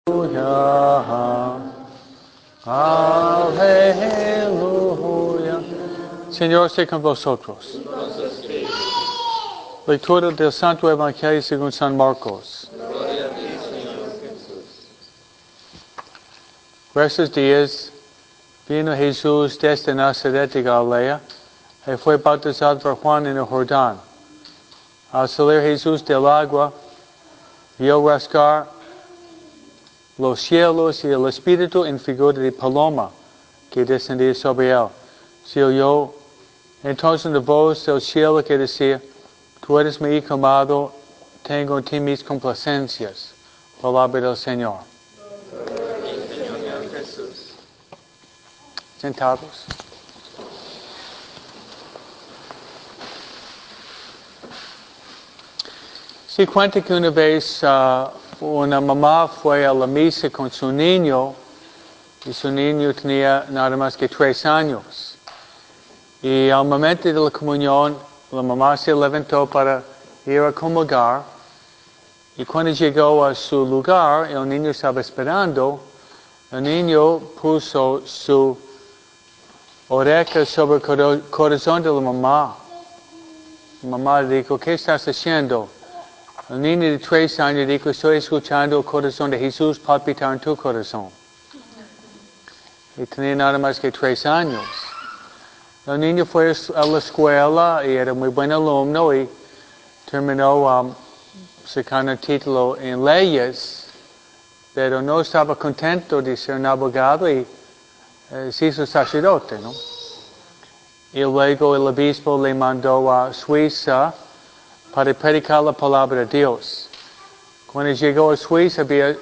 Aleluya. Señor esté con vosotros. Lectura del Santo Evangelio según San Marcos. Estos días vino Jesús desde Nazaret de Galilea y fue bautizado por Juan en el Jordán. Al salir Jesús del agua, vio rasgar los cielos y el Espíritu en figura de paloma que descendía sobre él. Se oyó entonces una voz del cielo que decía: Tú eres mi Hijo amado, tengo en ti mis complacencias. Palabra del Señor. Sentados. Se cuenta que una vez una mamá fue a la misa con su niño y su niño tenía nada más que 3 años. Y al momento de la comunión, la mamá se levantó para ir a comulgar y cuando llegó a su lugar, el niño estaba esperando. El niño puso su oreja sobre el corazón de la mamá. La mamá le dijo: ¿Qué estás haciendo? El niño de 3 años dijo: estoy escuchando el corazón de Jesús palpitar en tu corazón. Y tenía nada más que 3 años. El niño fue a la escuela y era muy buen alumno y terminó sacando título en leyes, pero no estaba contento de ser un abogado y se hizo sacerdote, ¿no? Y luego el obispo le mandó a Suiza para predicar la palabra de Dios. Cuando llegó a Suiza había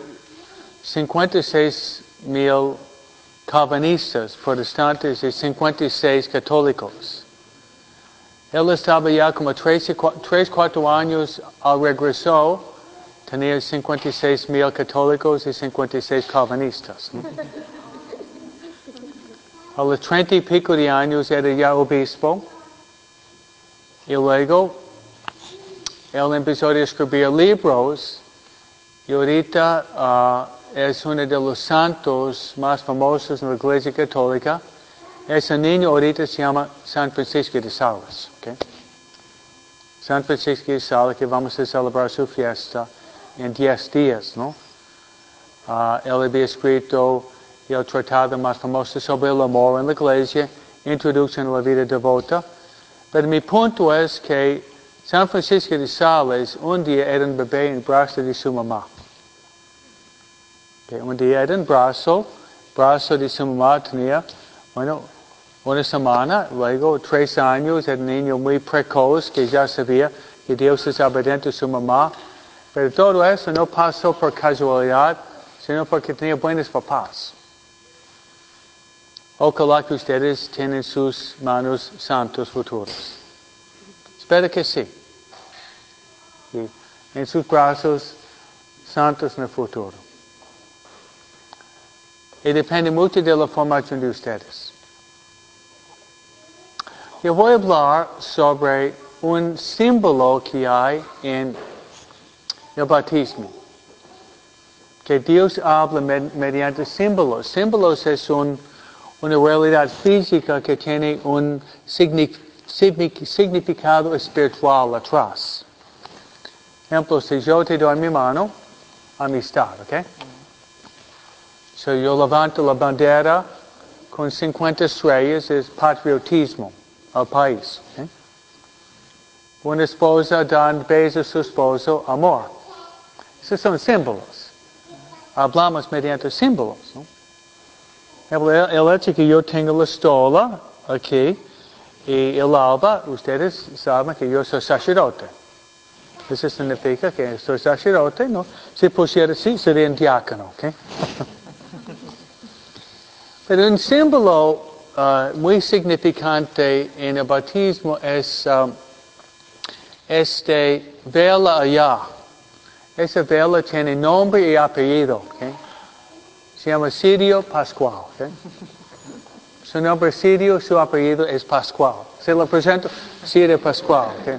56,000 calvinistas, protestantes y 56 católicos. Él estaba ya como 3-4 años al regreso, tenía 56,000 católicos y 56 calvinistas. A los 30 y pico de años era ya obispo y luego él empezó a escribir libros y ahorita es uno de los santos más famosos en la Iglesia Católica. Ese niño ahorita se llama San Francisco de Sales. ¿Okay? San Francisco de Sales, que vamos a celebrar su fiesta en 10 días, ¿no? Él había escrito el tratado más famoso sobre el amor en la Iglesia, Introducción a la vida devota. Pero mi punto es que San Francisco de Sales un día era un bebé en el brazo de su mamá. Okay, un día era un brazo de su mamá tenía, una semana, luego 3 años, era un niño muy precoz que ya sabía que Dios estaba dentro de su mamá. Pero todo eso no pasó por casualidad, sino porque tenía buenos papás. Ojalá que ustedes tienen sus manos santos futuros. Espero que sí. Y en sus brazos santos en el futuro. Y depende mucho de la formación de ustedes. Yo voy a hablar sobre un símbolo que hay en el bautismo. Que Dios habla mediante símbolos. Símbolos es una realidad física que tiene un significado espiritual atrás. Ejemplo, si yo te doy mi mano, amistad, ¿ok? Si yo levanto la bandera con 50 estrellas, es patriotismo al país. ¿Okay? Una esposa da un beso a su esposo, amor. Esos son símbolos. Hablamos mediante símbolos. ¿No? El hecho que yo tenga la estola aquí y el alba, ustedes saben que yo soy sacerdote. Eso significa que soy sacerdote, ¿no? Si pusiera así, sería un diácono, ¿ok? Pero un símbolo muy significante en el bautismo es este vela allá. Esa vela tiene nombre y apellido, ¿ok? Se llama Sirio Pascual, ¿ok? Su nombre es Sirio, su apellido es Pascual. Se lo presento, Sirio Pascual, ¿ok?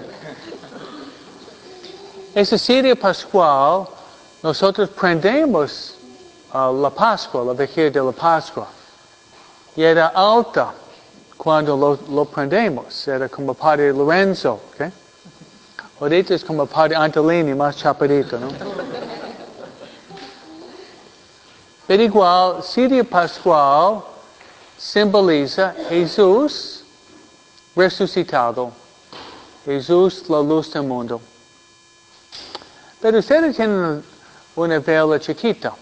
Ese Sirio Pascual, nosotros prendemos la Pascua, la vigilia de la Pascua. Y era alta cuando lo prendemos. Era como Padre Lorenzo. ¿Okay? Ahorita es como Padre Antolini, más chaparrito, ¿no? Pero igual, Cirio Pascual simboliza Jesús resucitado. Jesús, la luz del mundo. Pero ustedes tienen una vela chiquita.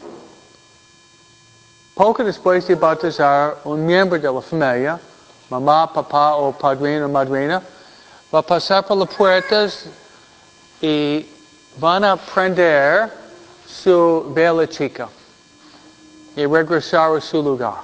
Poco después de bautizar un miembro de la familia, mamá, papá o padrino o madrina, va a pasar por las puertas y van a prender su vela chica y regresar a su lugar.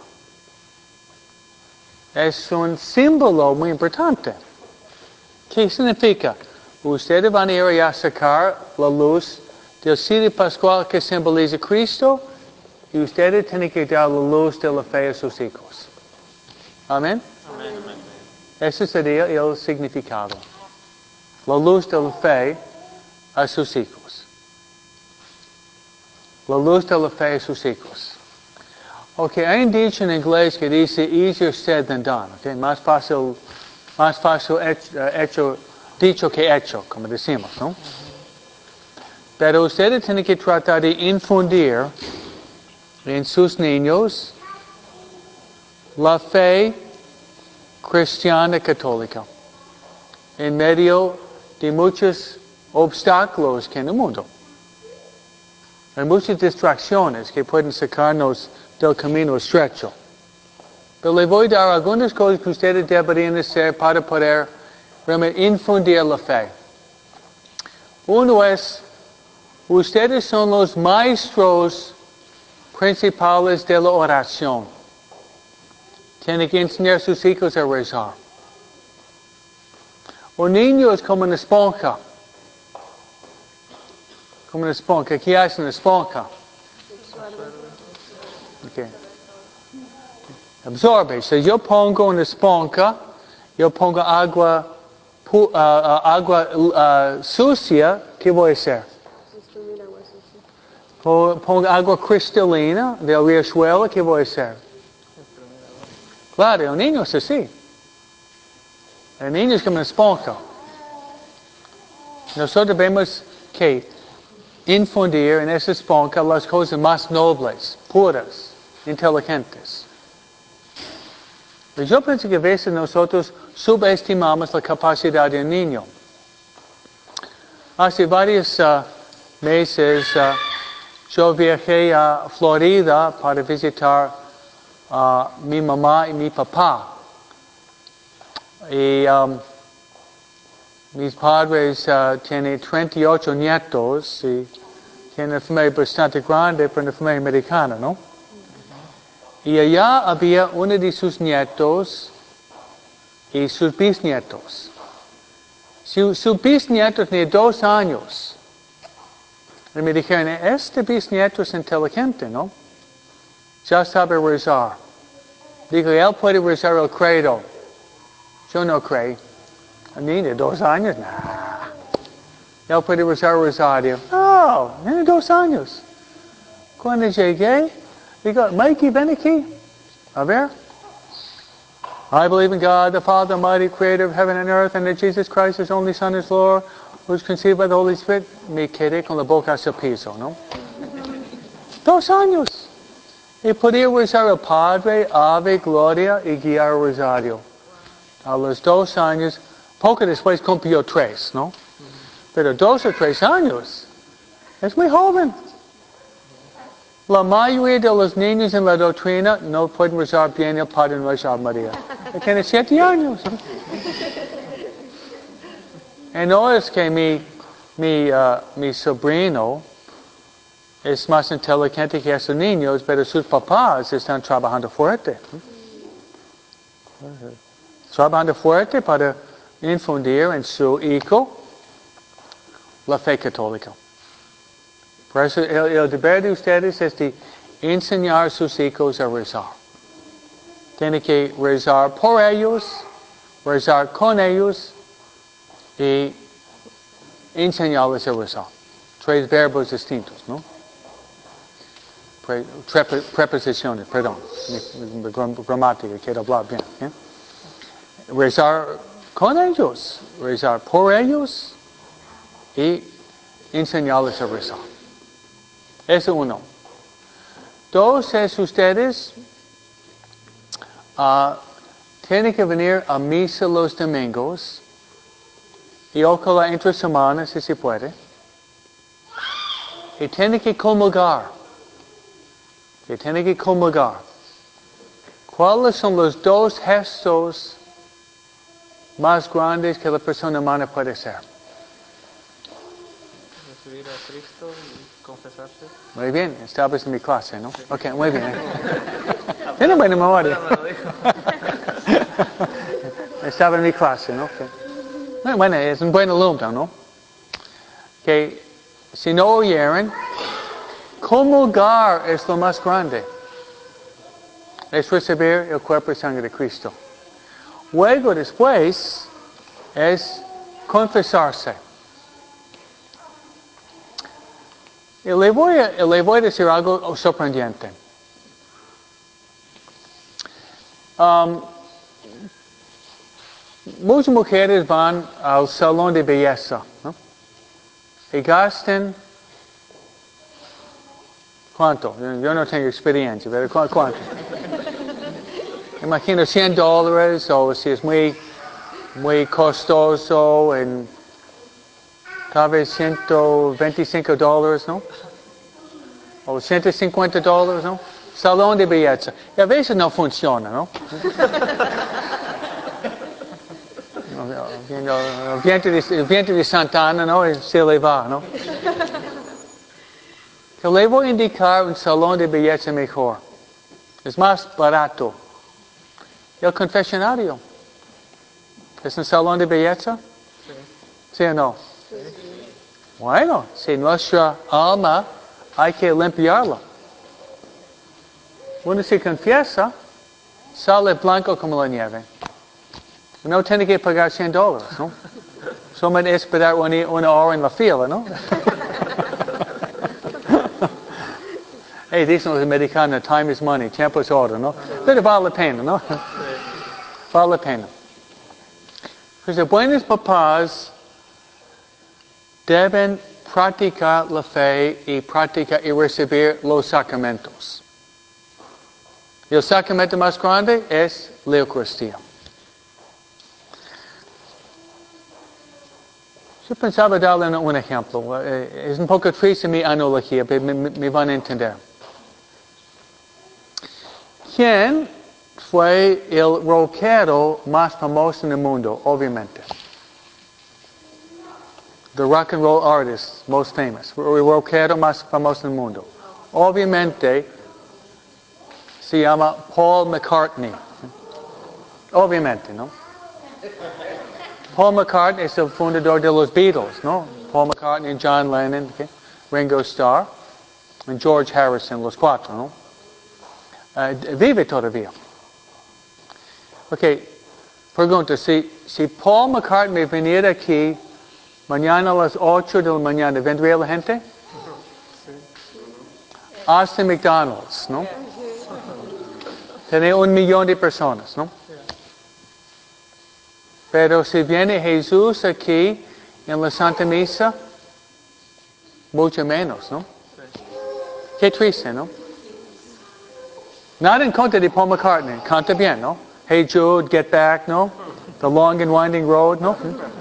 Es un símbolo muy importante. ¿Qué significa? Ustedes van a ir a sacar la luz del cirio pascual que simboliza Cristo y ustedes tienen que dar la luz de la fe a sus hijos. Amén. Amén. Ese sería el significado. La luz de la fe a sus hijos. La luz de la fe a sus hijos. Ok, hay un dicho en inglés que dice easier said than done. Okay? Más fácil dicho que hecho, como decimos, ¿no? Pero ustedes tienen que tratar de infundir en sus niños la fe cristiana católica en medio de muchos obstáculos que hay en el mundo. Hay muchas distracciones que pueden sacarnos del camino estrecho. Pero le voy a dar algunas cosas que ustedes deberían hacer para poder realmente infundir la fe. Uno es, ustedes son los maestros principales de la oración. Tienen que enseñar a sus hijos a rezar. Un niño es como una esponja. Como una esponja. ¿Qué hace una esponja? Okay. Absorbe. Si yo pongo una esponja, yo pongo agua sucia, ¿qué voy a hacer? Pongo agua cristalina del riachuelo, ¿qué voy a hacer? Claro, el niño es así. El niño es como una esponja. Nosotros vemos que infundir en esa esponja las cosas más nobles, puras, inteligentes. Y yo pienso que a veces nosotros subestimamos la capacidad del niño. Hace varios meses yo viajé a Florida para visitar a mi mamá y mi papá. Y mis padres tienen 38 nietos y tienen una familia bastante grande para una familia americana, ¿no? Y allá había uno de sus nietos y sus bisnietos. Su bisnieto tenía 2 años. Y me dijeron, este bisnieto es inteligente, ¿no? Ya sabe rezar. Digo, él puede rezar el credo. Yo no creo. A mí de 2 años, nah. Él puede rezar el rosario. Oh, tiene 2 años. Cuando llegué, digo, Mikey, ven aquí. A ver. I believe in God, the Father, Almighty, Creator of heaven and earth, and that Jesus Christ, His only Son, is Lord, who was conceived by the Holy Spirit. Me quedé con la boca hacia el piso, ¿no? 2 años. Y podía rezar el Padre, Ave, Gloria y guiar el rosario. A los 2 años, poco después cumplió 3, ¿no? Pero 2 o 3 años. Es muy joven. La mayoría de los niños en la doctrina no pueden rezar bien el Padre Nuestro María. Tiene 7 años. Y no es que mi sobrino es más inteligente que esos niños, pero sus papás están trabajando fuerte. Trabajando fuerte para infundir en su hijo la fe católica. Por eso el deber de ustedes es de enseñar a sus hijos a rezar. Tienen que rezar por ellos, rezar con ellos y enseñarles a rezar. 3 verbos distintos, ¿no? preposiciones, perdón, mi gramática quiero hablar bien. Rezar con ellos, rezar por ellos y enseñarles a rezar. Eso uno. Dos es ustedes tienen que venir a misa los domingos y ojalá entre semanas si se puede. Y tienen que comulgar. ¿Cuáles son los dos gestos más grandes que la persona humana puede hacer? Recibir a Cristo y confesarse. Muy bien, estabas en mi clase, ¿no? Sí. Ok, muy bien. Tiene buena memoria. Estaba en mi clase, ¿no? Okay. Bueno, es un buen alumno, ¿no? Que si no oyeran, comulgar es lo más grande. Es recibir el cuerpo y sangre de Cristo. Luego, después, es confesarse. Y le voy a decir algo sorprendente. Muchas mujeres van al salón de belleza, ¿no? Y gastan, ¿cuánto? Yo no tengo experiencia, pero ¿cuánto? Imagino $100 o si es muy costoso, en tal vez $125, ¿no? O $150, ¿no? Salón de belleza. Y a veces no funciona, ¿no? El viento de Santana, ¿no? Y se le va, ¿no? Que le voy a indicar un salón de belleza mejor. Es más barato. El confesionario. ¿Es un salón de belleza? Sí. ¿Sí o no? Sí. Bueno, si nuestra alma hay que limpiarla. Uno se confiesa, sale blanco como la nieve. No tiene que pagar $100, ¿no? Solamente esperar una hora en la fila, ¿no? Dicen los americanos, time is money, tiempo es oro, ¿no? Pero vale la pena, ¿no? Vale la pena. Pues los buenos papás deben practicar la fe y practicar y recibir los sacramentos. Y el sacramento más grande es la Eucaristía. Yo pensaba darle un ejemplo. Es un poco triste mi analogía, pero me van a entender. ¿Quién fue el rockero más famoso en el mundo? Obviamente. The rock and roll artist most famous. El rockero más famoso en el mundo. Obviamente se llama Paul McCartney. Obviamente, ¿no? Paul McCartney es el fundador de los Beatles, ¿no? Paul McCartney, John Lennon, okay? Ringo Starr, y George Harrison, los cuatro, ¿no? Vive todavía. Ok, pregunta, si Paul McCartney viniera aquí mañana a las 8 de la mañana, ¿vendría la gente? Sí. Hasta McDonald's, ¿no? Tiene 1 millón de personas, ¿no? Pero si viene Jesús aquí en la Santa Misa, mucho menos, ¿no? Qué triste, ¿no? Nada en contra de Paul McCartney, canta bien, ¿no? Hey Jude, Get Back, ¿no? The Long and Winding Road, ¿no?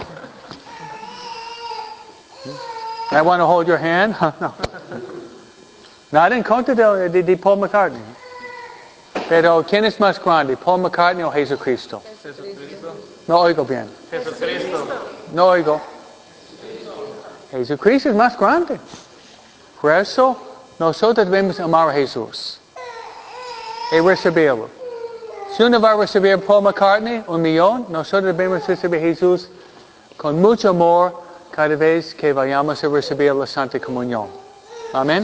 I Want to Hold Your Hand, no. Nada en contra de Paul McCartney. Pero ¿quién es más grande, Paul McCartney o Jesucristo? Jesucristo. No oigo bien. Jesucristo. No oigo. Jesucristo es más grande. Por eso, nosotros debemos amar a Jesús y recibirlo. Si uno va a recibir a Paul McCartney, 1 millón, nosotros debemos recibir a Jesús con mucho amor cada vez que vayamos a recibir la Santa Comunión. Amén.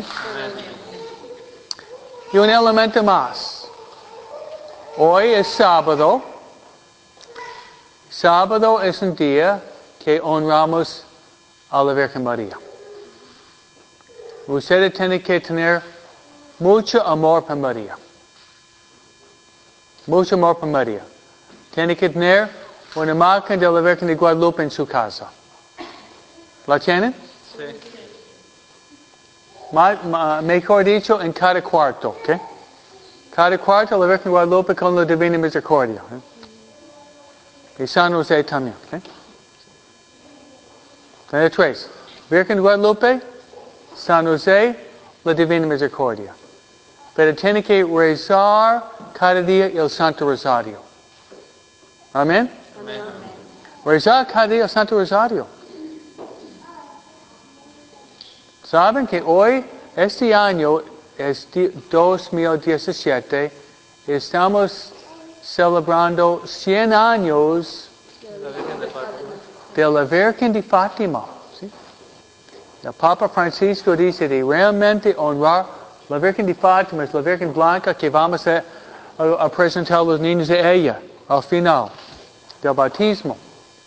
Y un elemento más. Hoy es sábado. Sábado es un día que honramos a la Virgen María. Ustedes tienen que tener mucho amor para María. Mucho amor para María. Tiene que tener una imagen de la Virgen de Guadalupe en su casa. ¿La tienen? Sí. Mejor dicho, en cada cuarto. ¿Okay? Cada cuarto la Virgen de Guadalupe con la Divina Misericordia. Y San José también. ¿Okay? Tiene tres. Virgen de Guadalupe, San José, la Divina Misericordia. Pero tiene que rezar cada día el Santo Rosario. Amén. Amén. Rezar cada día el Santo Rosario. Saben que hoy, este año, es 2017, estamos celebrando 100 años La Virgen de Fátima. de la Virgen de Fátima. ¿Sí? El Papa Francisco dice de realmente honrar la Virgen de Fátima, es la Virgen Blanca que vamos a presentar a los niños de ella al final del bautismo.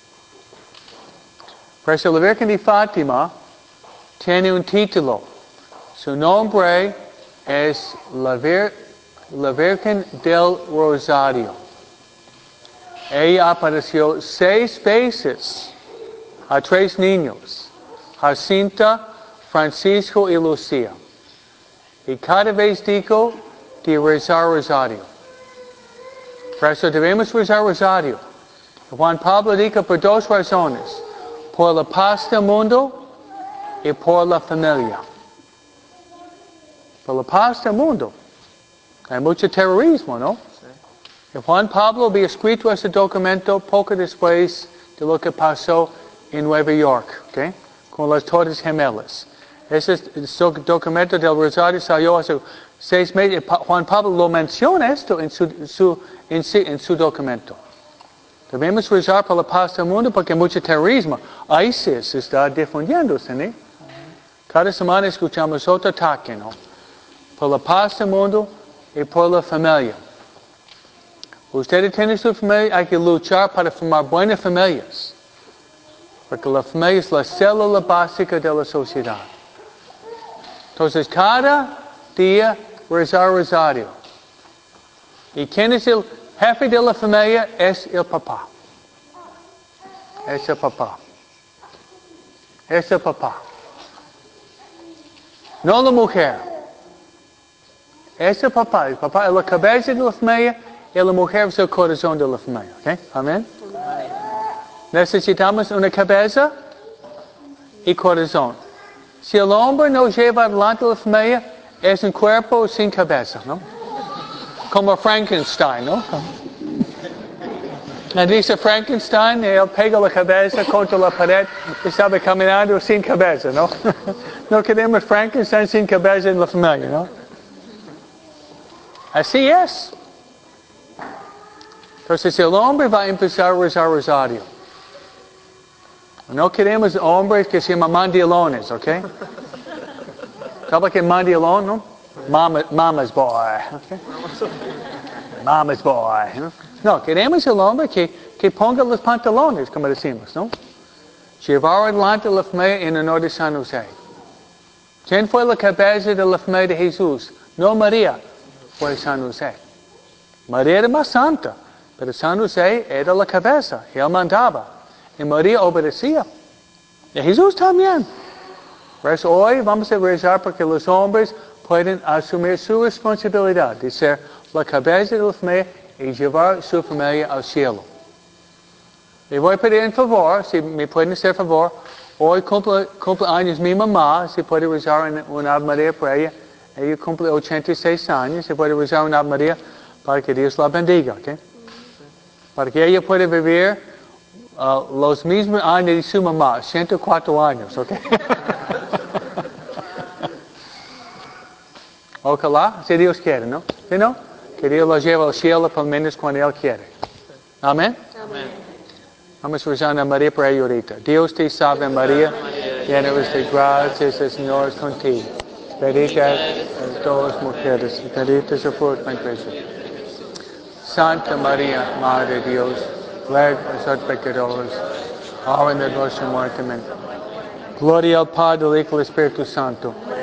Por eso la Virgen de Fátima tiene un título. Su nombre es la Virgen del Rosario. Ella apareció 6 veces a 3 niños, Jacinta, Francisco y Lucía. Y cada vez dijo de rezar rosario. Por eso debemos rezar rosario. Juan Pablo dijo por 2 razones. Por la paz del mundo y por la familia. Por la paz del mundo. Hay mucho terrorismo, ¿no? Sí. Y Juan Pablo había escrito ese documento poco después de lo que pasó en Nueva York, ¿okay? Con las Torres Gemelas. Ese documento del Rosario salió hace 6 meses. Juan Pablo lo menciona esto en su documento. Debemos rezar por la paz del mundo porque hay mucho terrorismo. ISIS está difundiéndose, ¿no? Cada semana escuchamos otro ataque, ¿no? Por la paz del mundo y por la familia. Ustedes tienen su familia, hay que luchar para formar buenas familias. Porque la familia es la célula básica de la sociedad. Entonces, cada día rezar rosario. ¿Y quién es el jefe de la familia? Es el papá. Es el papá. Es el papá. No la mujer. Es el papá. El papá es la cabeza de la familia y la mujer es el corazón de la familia. ¿Okay? Amén. Necesitamos una cabeza y corazón. Si el hombre no lleva adelante la familia, es un cuerpo sin cabeza, ¿no? Como Frankenstein, ¿no? Dice Frankenstein, él pega la cabeza contra la pared y estaba caminando sin cabeza, ¿no? No queremos Frankenstein sin cabeza en la familia, ¿no? Así es. Entonces el hombre va a empezar a rezar rosario. No queremos hombres que se llaman mandilones, ¿ok? ¿Sabe qué es mandilón, no? Mama's boy. Okay? Mama's boy. No, queremos el hombre que ponga los pantalones, como decimos, ¿no? Llevar adelante la familia en honor de San José. ¿Quién fue la cabeza de la familia de Jesús? No María, fue San José. María era más santa, pero San José era la cabeza, él mandaba. Y María obedecía. Y Jesús también. Por eso hoy vamos a rezar porque los hombres pueden asumir su responsabilidad de ser la cabeza de la familia y llevar su familia al cielo. Y voy a pedir un favor, si me pueden hacer favor, hoy cumple años mi mamá, si puede rezar una Ave María por ella. Ella cumple 86 años, si puede rezar una Ave María para que Dios la bendiga, ¿ok? Para que ella pueda vivir los mismos años de su mamá, 104 años, ¿ok? Ojalá, si Dios quiere, ¿no? ¿Sí, no? Que Dios la lleve al cielo por lo menos cuando Él quiere. Amén. Amén. Vamos a rezar a María por ella ahorita. Dios te salve María, llena eres de gracia, el Señor es contigo. Bendita eres todas las mujeres, y bendito es el fruto de tu vientre. Santa María, Madre de Dios, ruega por nosotros pecadores, ahora en nuestra muerte. Amén. Gloria al Padre, al Hijo y al Espíritu Santo.